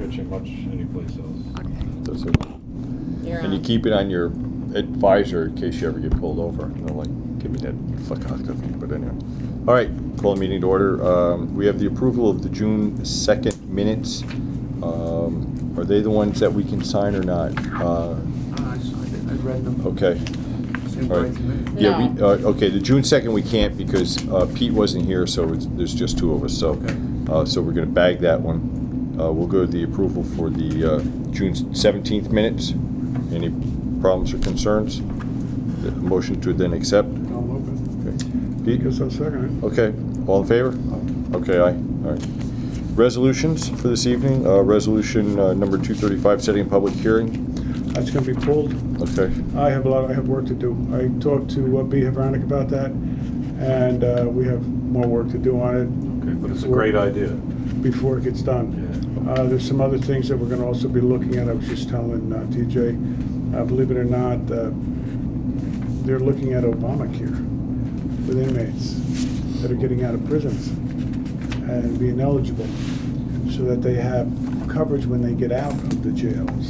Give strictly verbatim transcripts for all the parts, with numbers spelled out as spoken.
get you much anyplace else. Okay. That's it. You're And you on. keep it on your advisor in case you ever get pulled over. They're like, give me that fuck out of me. But anyway. All right, call the meeting to order. Um, we have the approval of the June second minutes. Um, are they the ones that we can sign or not? Uh, I signed it, I read them. okay. Seemed All right right. to me. Yeah, we, No. uh, okay, the June second we can't because uh, Pete wasn't here, so it's, there's just two of us. So, Okay. uh, so we're gonna bag that one. Uh, we'll go to the approval for the uh, June seventeenth minutes. Any problems or concerns? The motion to then accept. I'll move it. Okay. Pete? Guess I'll second Okay, all in favor? Okay, aye, all right. Resolutions for this evening, uh, resolution uh, number two thirty-five, setting a public hearing. it. That's gonna be pulled. Okay, I have a lot, I have work to do. I talked to uh, B. Veronica about that, and uh, we have more work to do on it. Okay, but it's a before- great idea. Before it gets done. Yeah. Uh, there's some other things that we're gonna also be looking at. I was just telling uh, T J, uh, believe it or not, uh, they're looking at Obamacare with inmates that are getting out of prisons and being eligible so that they have coverage when they get out of the jails.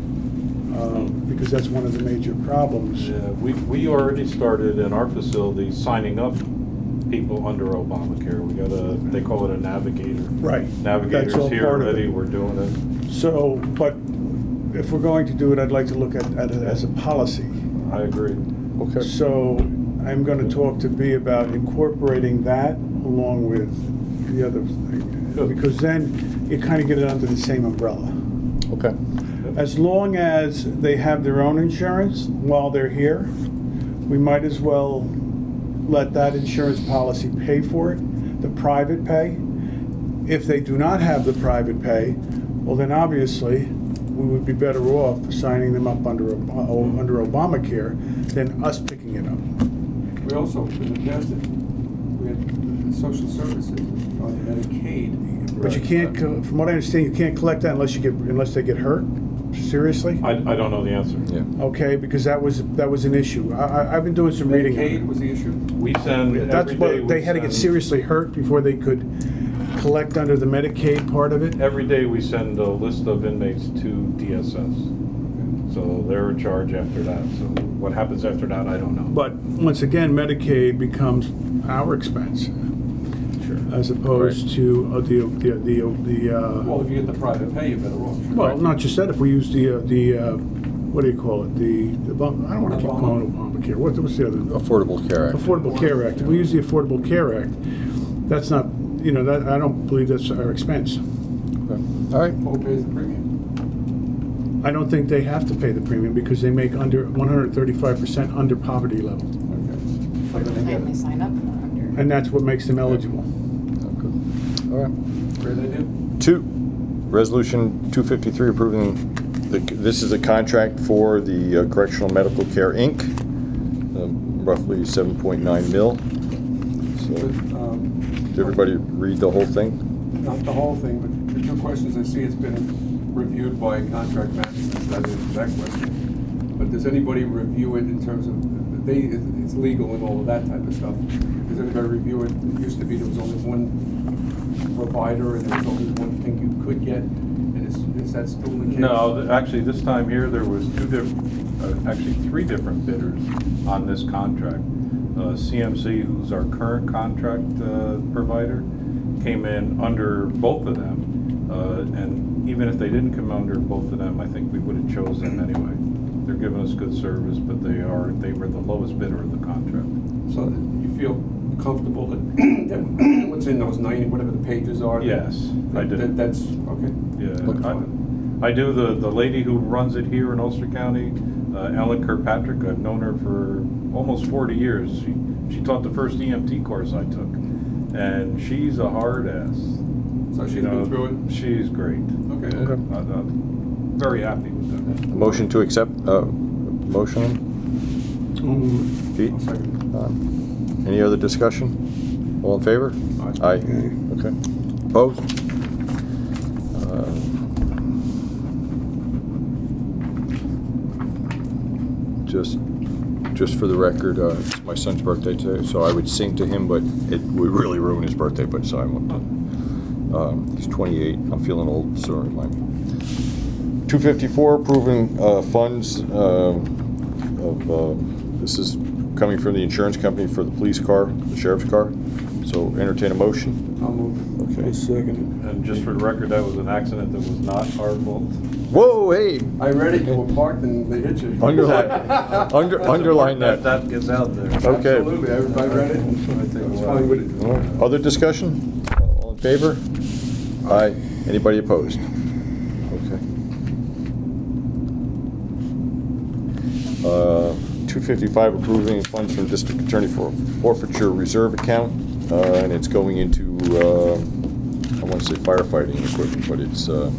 Um, because that's one of the major problems. Yeah, we, we already started in our facility signing up people under Obamacare. We got a, they call it a navigator. Right. Navigators That's all here part of already, it. we're doing it. So, but if we're going to do it, I'd like to look at, at it as a policy. I agree. okay. So I'm going to talk to B about incorporating that along with the other thing. Good. Because then you kind of get it under the same umbrella. Okay. As long as they have their own insurance while they're here, we might as well let that insurance policy pay for it, the private pay. If they do not have the private pay, well then obviously we would be better off signing them up under Ob- under Obamacare than us picking it up. We also, in the past, we had social services on Medicaid. But you can't, co- from what I understand, you can't collect that unless you get unless they get hurt. Seriously? I, I don't know the answer. Yeah. Okay, because that was that was an issue. I, I, I've been doing some reading. on it. Medicaid was the issue? We send, That's every day what, they we had to get send- seriously hurt before they could collect under the Medicaid part of it? Every day we send a list of inmates to D S S. So they're in charge after that. So what happens after that, I don't know. But once again, Medicaid becomes our expense Sure. as opposed Right. to uh, the, the, the, the, Well, uh, if you get the private pay, you're better off. sure. well, not just that, if we use the, uh, the, uh, what do you call it? The, the Obama- I don't want to keep Obama. calling it Obamacare. What, what's the other? Affordable Care Act. Affordable Care Act. If we use the Affordable Care Act, that's not, you know, that, I don't believe that's our expense. Okay. All right. Who pays the premium? I don't think they have to pay the premium because they make under one hundred thirty-five percent under poverty level. Okay. Like the family sign up for under. And that's what makes them eligible. Okay. All right. Great idea. Two, resolution two fifty-three approving, the, this is a contract for the uh, Correctional Medical Care, Incorporated, um, roughly seven point nine mil. So, But, um, did everybody read the whole thing? Not the whole thing, but the two questions, I see it's been reviewed by contract management, so that is that question. But does anybody review it in terms of, they, it's legal and all of that type of stuff. Does anybody review it? It used to be there was only one provider and there was only one thing you could get. And is, is that still the case? No, th- actually, this time here, there was two different, uh, actually three different bidders on this contract. Uh, C M C, who's our current contract uh, provider, came in under both of them. Uh, and even if they didn't come under both of them, I think we would have chosen them anyway. They're giving us good service, but they are, they were the lowest bidder of the contract. So that you feel comfortable that, that what's in those ninety, whatever the pages are? Yes, I that- do. that- That's, okay. Yeah, That's I, fine. I do. The, the lady who runs it here in Ulster County, uh, Ellen Kirkpatrick, I've known her for almost forty years. She, she taught the first E M T course I took. And she's a hard ass. So she's You know, been through it? She's great. Okay. Okay. I, I'm very happy with that. Motion to accept, uh, motion, Um, Pete? I'll second. Um, Any other discussion? All in favor? Aye. Aye. Okay. Opposed? Uh, Just, just for the record, uh, it's my son's birthday today, so I would sing to him, but it would really ruin his birthday, but so I won't. Um, he's twenty-eight. I'm feeling old, so remind me. two fifty-four, approving uh, funds uh, of, uh, this is coming from the insurance company for the police car, the sheriff's car. So entertain a motion. I'll move. Okay. second And just for the record, that was an accident that was not our fault. Whoa, hey, I read it, you were parked and they hit you. underline, under, underline that. That gets out there. Okay. Absolutely, everybody read it. and It's fine with All it. right. Other discussion? All in favor? Aye. Anybody opposed? Okay. Uh, two fifty-five, approving funds from district attorney for forfeiture reserve account, uh, and it's going into, uh, I want to say firefighting equipment, but it's, uh,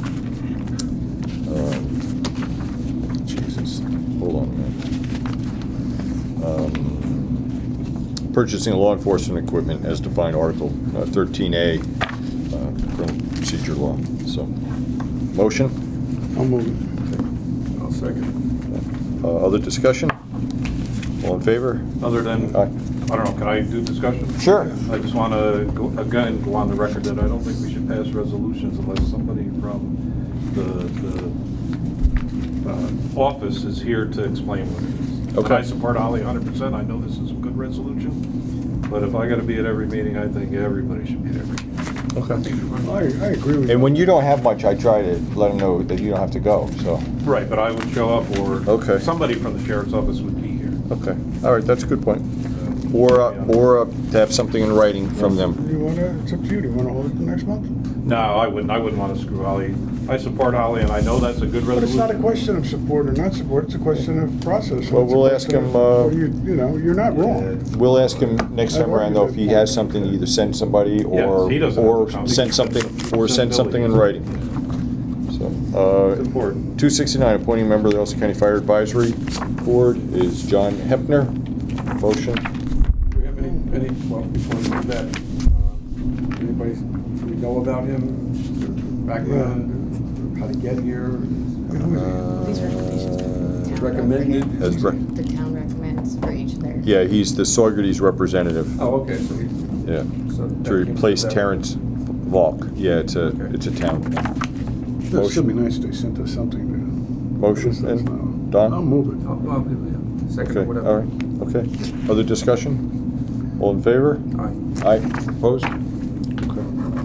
um, Jesus, hold on a minute. Um, Purchasing law enforcement equipment as defined Article uh, thirteen A, uh, criminal procedure law. So, motion? I'll move it. I'll second. Uh, Other discussion? All in favor? Other than, Aye. I don't know, can I do discussion? Sure. I just want to, go again, go on the record that I don't think we should pass resolutions unless somebody from the, the uh, office is here to explain what it is. And Okay. I support Ollie one hundred percent. I know this is a good resolution, but if I got to be at every meeting, I think everybody should be at every meeting. Okay. I, I agree with you. And when you don't have much, I try to let them know that you don't have to go, so. Right, but I would show up, or Okay. somebody from the sheriff's office would be here. Okay, all right, that's a good point. Or, uh, or uh, to have something in writing from them. You wanna, it's up to you. Do you wanna hold it the next month? No, I wouldn't. I wouldn't want to screw Ollie. I support Ollie, and I know that's a good But it's resolution. not a question of support or not support, it's a question of process. Well, It's a we'll ask question him, of- uh, well, You, you know, you're not wrong. We'll ask him next time around though if he has something, either send somebody or, Yes, he doesn't or have to come. send something, or send Send something in Billy. writing. So, uh, It's important. two sixty-nine, appointing member of the Ulster County Fire Advisory Board is John Hepner. Motion? Do we have any, any, well, before we do that, uh, anybody, do we know about him, background, how to get here? These recommendations from the town. Recommended? As re- The town recommends for each of their. Yeah, he's the Saugerties representative. Oh, okay, so he, Yeah, so. that to came replace from that. Terrence Volk. Yeah, it's a, Okay. it's a town. It should be nice if they sent us something to. Motion, let us know. and Don? I'll move it. Oh, well, yeah, second, Okay, whatever. all right, okay. Other discussion? All in favor? Aye. Aye, opposed? Okay.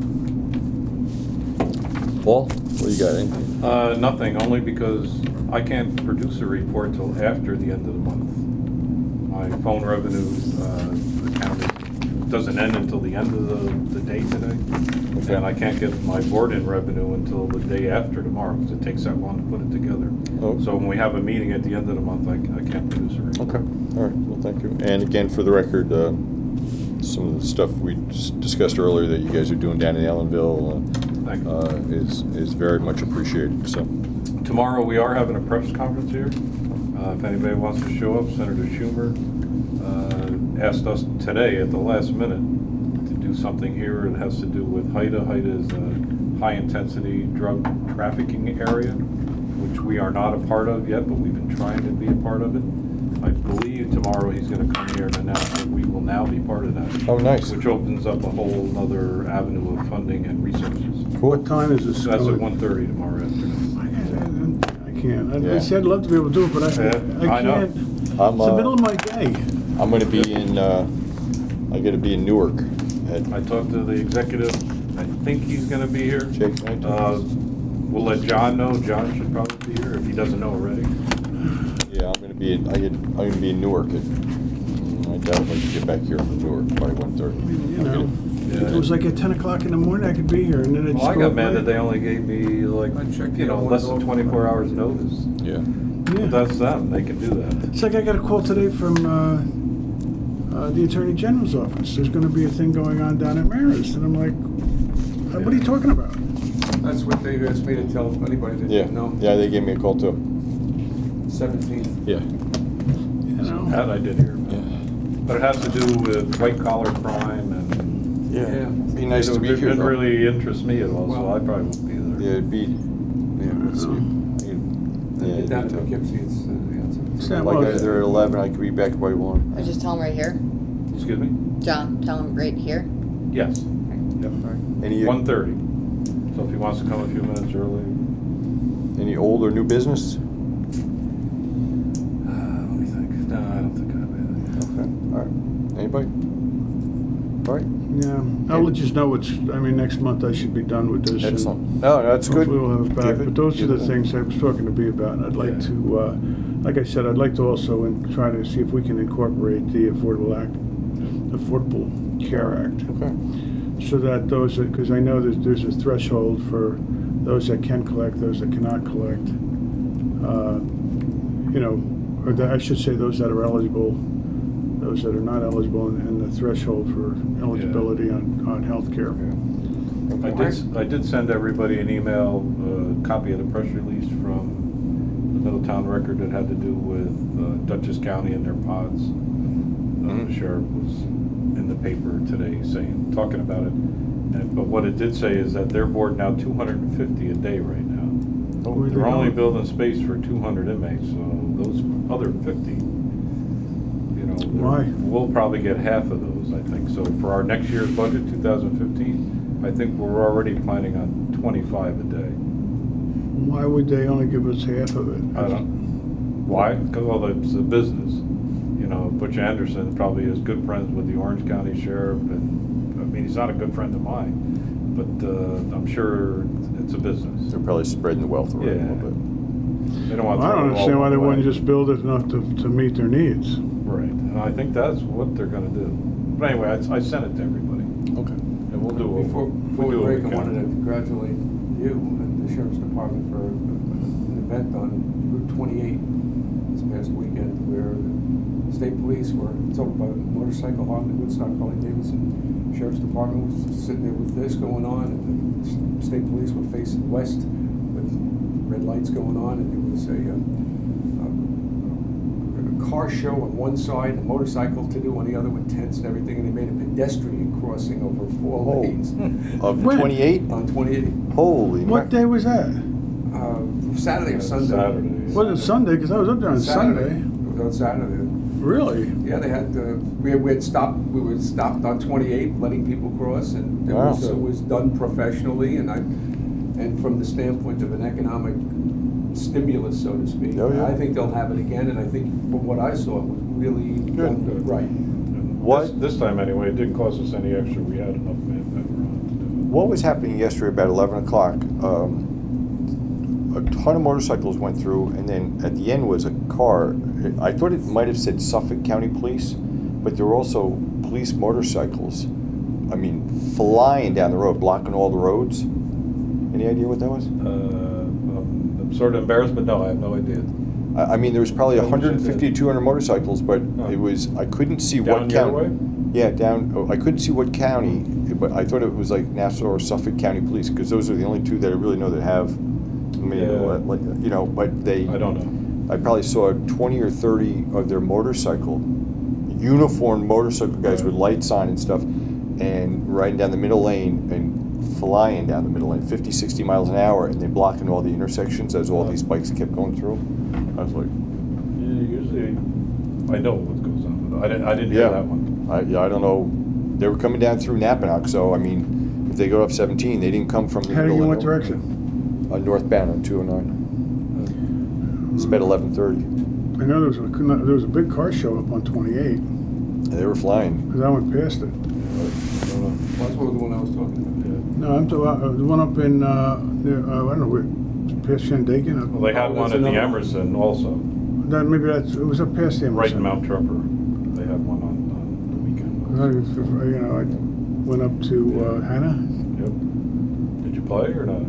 Paul, what do you got, anything? Uh, nothing, only because I can't produce a report till after the end of the month. My phone revenue, uh, account is- doesn't end until the end of the, the day today. Okay. And I can't get my board-in revenue until the day after tomorrow, because it takes that long to put it together. Oh. So when we have a meeting at the end of the month, I, I can't produce a report. Okay, all right, well, thank you. And again, for the record, uh, some of the stuff we s- discussed earlier that you guys are doing down in Ellenville Thank you. uh, uh, is, is very much appreciated, so. Tomorrow, we are having a press conference here. Uh, If anybody wants to show up, Senator Schumer uh, asked us today at the last minute to do something here. It has to do with HIDA. HIDA is a high-intensity drug trafficking area, which we are not a part of yet, but we've been trying to be a part of it. I believe tomorrow he's going to come here and announce that we will now be part of that. Oh, nice. Which opens up a whole other avenue of funding and resources. What time is this? So that's at one thirty tomorrow afternoon. I I can't. I- Yeah. I said I'd love to be able to do it, but I, Yeah, I I know. can't. I'm, It's the uh, middle of my day. I'm gonna be in, uh, I gotta be in Newark at I talked to the executive, I think he's gonna be here. Jake Knight. Uh, We'll let John know, John should probably be here if he doesn't know already. Yeah, I'm gonna be in, I get, I'm gonna be in Newark at, I doubt if I can get back here from Newark by one thirty. You know, if it was like at ten o'clock in the morning, I could be here, and then I'd Well, I just go got mad away. that they only gave me like, I checked you the know, other less ones than off. twenty-four hours notice. Yeah. Yeah. But that's them, they can do that. It's like I got a call today from uh, uh, the Attorney General's office. There's going to be a thing going on down at Marist, and I'm like, uh, what are you talking about? That's what they asked me to tell anybody that Yeah, didn't know. yeah, they gave me a call too. Seventeenth. Yeah. You know? That I did hear Yeah. about. But it has to do with white collar crime and. Yeah. Be nice to be It here. didn't though. really interest me at all, so Well- I probably won't be there. Yeah, it'd be, yeah, let's see. Yeah, Get down to it'd be Poughkeepsie, it's, uh, yeah, it's. It's it's- not- Like well, either at eleven, I could be back by one. Or just tell him right here. Excuse me? John, tell him right here. Yes. Yep. Any, One thirty. So if he wants to come a few minutes early, Any old or new business? uh, let me think. No, I don't think I have anything. Okay, all right. Anybody? All right. Yeah, I'll let you know what's, I mean, next month I should be done with this. and Excellent. No, that's good. Hopefully we'll have it back, Give it- but those are give the it- things I was talking to B about, and I'd like Yeah. to, uh, like I said, I'd like to also in- try to see if we can incorporate the Affordable Act, Affordable Care Act, Okay. so that those, because I know that there's a threshold for those that can collect, those that cannot collect, uh, you know, or that, I should say those that are eligible, those that are not eligible, and, and the threshold for eligibility on, on healthcare. I did, I did send everybody an email, a copy of the press release from the Middletown Record that had to do with uh, Dutchess County and their pods. Uh, Mhm. The sheriff was in the paper today saying, talking about it. And, but what it did say is that they're boarding out two hundred fifty a day right now. Where they They're only going? building space for two hundred inmates, so those other fifty, you know, Why? we'll probably get half of those, I think. So for our next year's budget, two thousand fifteen, I think we're already planning on twenty-five a day. Why would they only give us half of it? I don't, why? Because, well, it's a business. You know, Butch Anderson probably is good friends with the Orange County Sheriff, and, I mean, he's not a good friend of mine, but uh, I'm sure it's a business. They're probably spreading the wealth around a Yeah. little bit. They don't want to I throw don't it all understand why they away. wouldn't just build it enough to, to meet their needs. Right, and I think that's what they're gonna do. But anyway, I, I sent it to everybody, Okay. and we'll do what Before, before we we'll do what break, I can. wanted to congratulate you and the Sheriff's Department for an event on Route twenty-eight this past weekend where the state police were, it's over by the motorcycle Harley Woodstock, Harley Davidson. Sheriff's Department was sitting there with this going on, and the s- state police were facing west with red lights going on, and there was a, uh, a car show on one side, a motorcycle to do on the other with tents and everything, and they made a pedestrian crossing over four Oh. lanes Of When? twenty-eight? on twenty-eight. Holy What mac- day was that? Uh, Saturday or Sunday? Saturday. Was it Sunday? Because I was up there on Saturday. Sunday. It was on Saturday. Really? Yeah, they had, uh, we had, we had stopped, we were stopped on twenty-eight, letting people cross, and it Wow. was, it was done professionally, and I, and from the standpoint of an economic stimulus, so to speak. Oh, yeah. I think they'll have it again, and I think from what I saw, it was really done Good. right. And What? This, this time anyway, it didn't cost us any extra. We had enough manpower on to do it. What was happening yesterday about eleven o'clock? Um, a ton of motorcycles went through, and then at the end was a car. I thought it might have said Suffolk County Police, but there were also police motorcycles. I mean, flying down the road, blocking all the roads. Any idea what that was? Uh, um, I'm sort of embarrassed, but no, I have no idea. I I mean, there was probably What was one hundred fifty it? to two hundred motorcycles, but Oh. it was, I couldn't see Down what your county. way? Yeah, down, oh, I couldn't see what county, but I thought it was like Nassau or Suffolk County Police, because those are the only two that I really know that have, I mean, Yeah. like, like, you know, but they. I don't know. I probably saw twenty or thirty of their motorcycle, uniformed motorcycle guys with lights on and stuff, and riding down the middle lane and flying down the middle lane, fifty, sixty miles an hour, and then blocking all the intersections as all these bikes kept going through. I was like, Yeah, usually, I know what goes on, but I didn't, I didn't hear yeah, that one. I, yeah, I don't know. They were coming down through Napanock, so I mean, if they go up seventeen, they didn't come from the Heading middle in of what nowhere. direction? Uh, northbound on two oh nine. It's about eleven thirty. I know there was a, there was a big car show up on twenty-eight, They were flying. because I went past it. I don't know. That's what the one I was talking about. Yeah. No, I'm talking about, uh, the one up in, uh, near, uh, I don't know, where, past Shandaken? up- Well, they had Oh, one that's at the another one. Emerson also, That, maybe that's, it was up past the right Emerson. in Mount Trumper. They had one on, on the weekend. I, you know, I went up to, uh, Hannah? Yep. Did you play or not?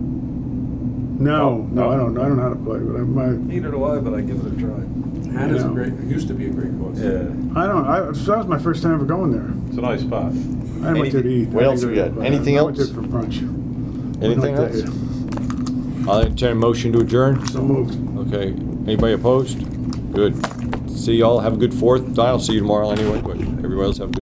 No, No, no, no. I don't, I don't know how to play, but I, my, Neither do I, but I give it a try. Hannah's a Yeah. great, it used to be a great course. Yeah, I don't, I, so that was my first time ever going there. it's a nice spot. I went there to eat. What I else didn't we go got? to- Anything I went else? there for brunch. Anything Went else? there. I'll entertain a motion to adjourn. So moved. Okay. Anybody opposed? Good. See y'all. Have a good fourth. I'll see you tomorrow anyway, but everybody else have a good